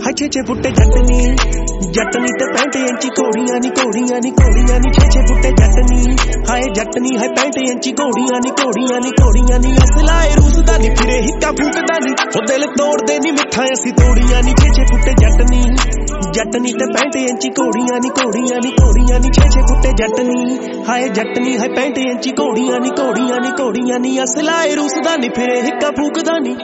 छे छे फुटे जटनी जटनी ते 65 इंची घोड़ियां नी घोड़ियां नी घोड़ियां नी 6 फुटे जटनी है 65 इंची घोड़ियां नी घोड़ियां नी घोड़ियां नी असलाए रूसदा नी फिरे हिक्का फूकदा नी ओ दिल तोड़दे नी मिठा असी तोड़ियां नी 6 फुटे जटनी ते 65 इंची घोड़ियां नी घोड़ियां नी घोड़ियां नी 6 फुटे जटनी है 65 इंची घोड़ियां नी घोड़ियां नी घोड़ियां नी असलाए रूसदा नी फिरे हिक्का फूकदा नी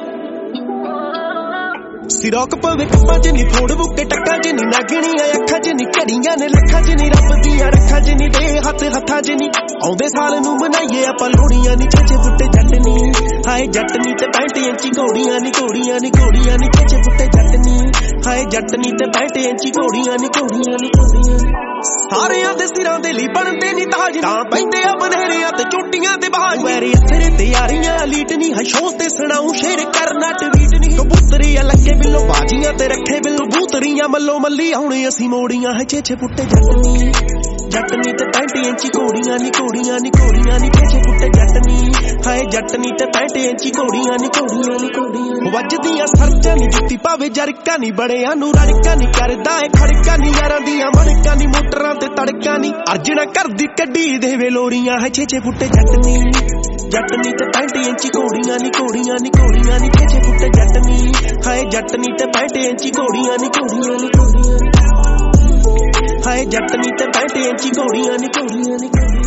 सिरोक पवे कप्पा च नी फोड़ बुके टक्का च नी नागणियां अखां च नी घड़ियां ने लखां च नी रब दियां रखां च नी दे हत्थ हत्थां च नी आउंदे साल नूं मनाईए आपां लोहड़ियां नी 6 फुटे जटनी हाय जटनी ते 65 इंची घोड़ियां नी घोड़ियां नी घोड़ियां नी 6 फुटे जटनी हाय जटनी ते 65 इंची घोड़ियां नी घोड़ियां नी घोड़ियां सारियां दे सिरां दे ली बनदे नी ताज तां पैंदे आ बनेरियां ते चोटियां ते बाज मेरे असरे ते यारियां लीट नी है शो ते सुणाऊं शेर करना ट्वीट नी कबूतरियां लगे बिल्लो बाजियां ते रखे बिल्लो बूतरियां मल्लो मल्ली हुण असी मोड़ियां है 6 फुटे जटनी ते 65 इंची घोड़ियां नी घोड़ियां नी घोड़ियां नी 6 फुटे जटनी हाय जटनी ते 65 इंची घोड़ियां नी घोड़ियां नी घोड़ियां वजदियां सरजां नी जुत्ती पावे जरका नी बड़ियां नूं रड़का नी करदा ए खड़का नी यारां दियां मड़का नी मोटरां ते तड़का नी अर्जना करदी कड्डी देवे लोरियां है 6 फुटे जटनी ते 65 इंची घोड़ियां नी घोड़ियां नी घोड़ियां नी 6 फुटे जटनी हाय जटनी ते 65 इंची घोड़ियां नी घोड़ियां नी घोड़ियां हाय जटनी ते 65 इंची घोड़ियां नी घोड़ियां नी घोड़ियां